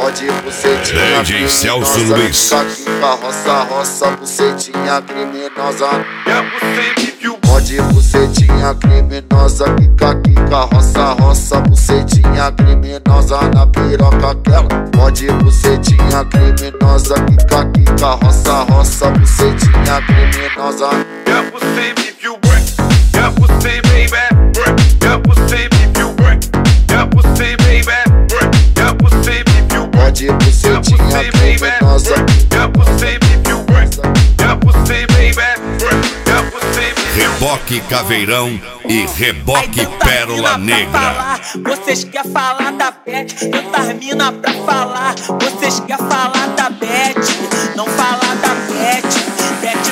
Pode bucetinha DJ Celso Luiz. Roça, bucetinha criminosa. Pode bucetinha criminosa, quica, roça, bucetinha criminosa na piroca aquela. Pode bucetinha criminosa, quica, roça, bucetinha criminosa. Pode bucetinha criminosa. Reboque Caveirão e Reboque Pérola Negra. Vocês querem falar da Beth, tantas mina pra falar. Vocês querem falar da Beth, não falar da Beth. Beth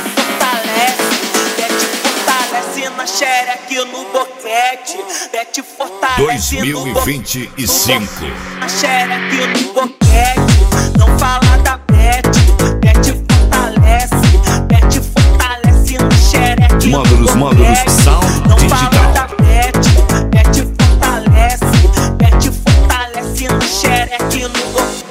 fortalece na xereca e no boquete. Beth fortalece no 2025. na xereca e no boquete. Não falar da Beth, Beth fortalece na xereca e no boquete. Módulos Sound Não Digital. fala da Beth fortalece na xereca e no boquete.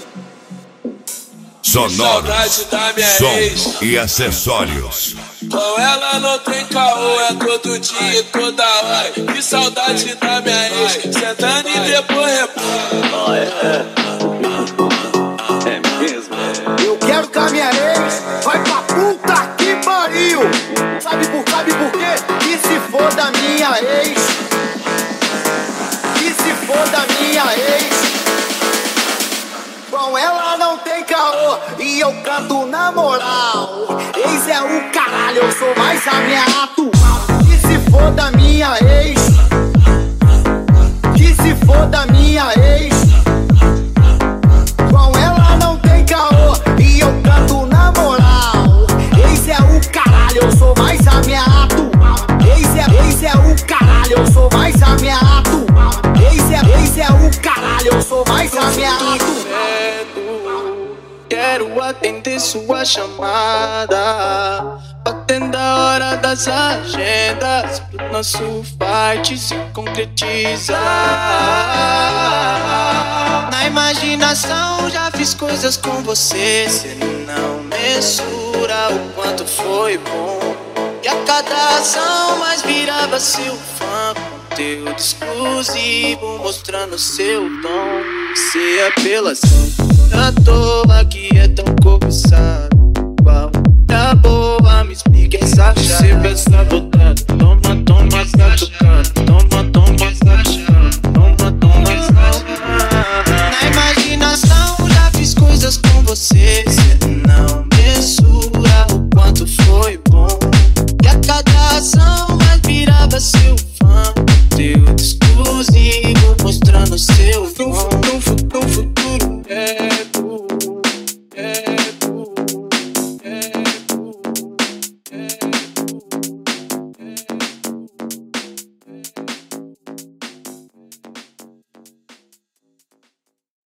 Sonoros, som e acessórios. Com ela não tem caô, é todo dia e toda hora. Que saudade da minha ex, sentando e depois É mesmo? Eu quero que a minha ex vai pra puta que pariu. Sabe por quê? Que se for da minha ex. Que se for da minha ex. Com ela não tem caô e eu canto na moral. Ex é o caralho, eu sou mais a minha atual. Que se for da minha ex. Que se for da minha ex. Com ela não tem caô e eu canto na moral. Ex é o caralho, eu sou mais a minha atual. Ex é o caralho, eu sou mais a minha atual. Ex é o caralho, eu sou mais a minha atual. quero atender sua chamada. Batendo a hora das agendas pro nosso fight se concretizar. Na imaginação já fiz coisas com você, cê não mensura o quanto foi bom. E a cada ação mais virava seu fã, conteúdo exclusivo mostrando seu tom. Se apelação à toa que é tão cobiçado, qual tá boa, me explica essa chave. Você pensa botado, toma catucado, toma sachado, toma sachado. Na imaginação já fiz coisas com você, cê não mensura o quanto foi bom. E a cada ação mais virava seu fã, conteúdo exclusivo mostrando seu tom.